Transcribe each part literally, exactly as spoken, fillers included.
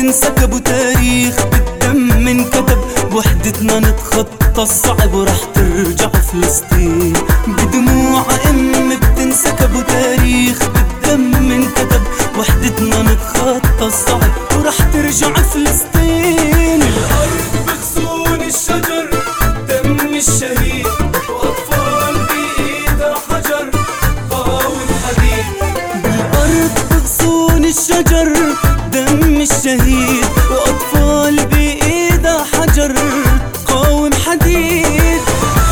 بتنسكب وتاريخ بالدم انكتب، بوحدتنا نتخطى الصعب ورح ترجع فلسطين. بدموع أم بتنسكب وتاريخ بالدم انكتب، وحدتنا نتخطى الصعب ورح ترجع فلسطين. الأرض بغصون الشجر دم الشهيد، وأطفال بإيدها حجر قاوم حديد. بالأرض بغصون الشجر دم الشهيد، وأطفال بإيدها حجر قاوم حديد.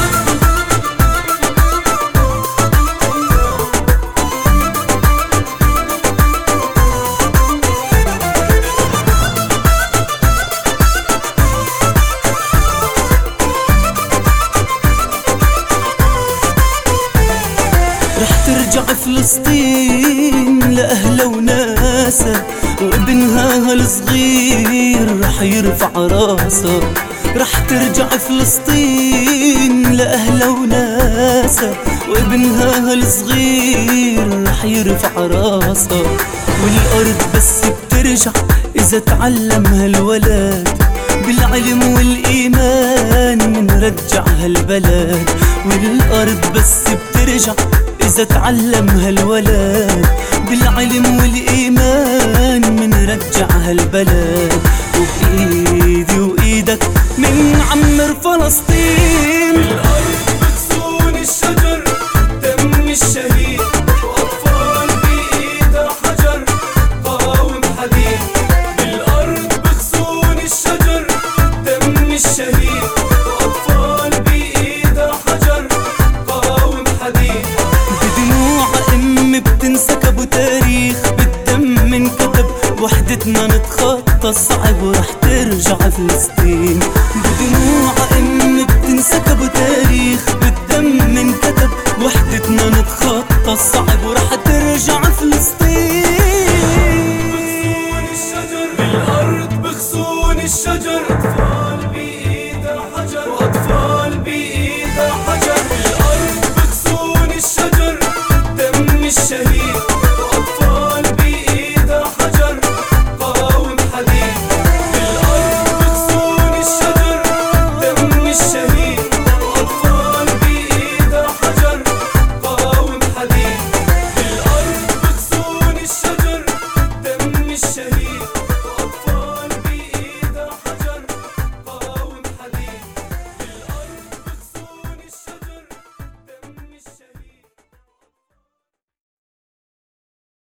رح ترجع فلسطين لأهلها وناسها، وابنها هالصغير رح يرفع راسها. رح ترجع فلسطين لأهلها وناسها، وابنها هالصغير رح يرفع راسها. والأرض بس بترجع إذا تعلم هالولد، بالعلم والإيمان منرجع هالبلد. والأرض بس بترجع إذا تعلم هالولد، بالعلم والإيمان منرجع هالبلد. وبإيدي وإيدك منعمر فلسطين. الأرض بغصون الشجر دم الشهيد، وأطفال بإيدها حجر قاوم حديد. بالأرض بغصون الشجر دم الشهيد، وأطفال بإيدها حجر قاوم حديد. بدموع أم بتنسكب وتاريخ بالدم انكتب، وحدتنا نتخطى الصعب ورح ترجع فلسطين.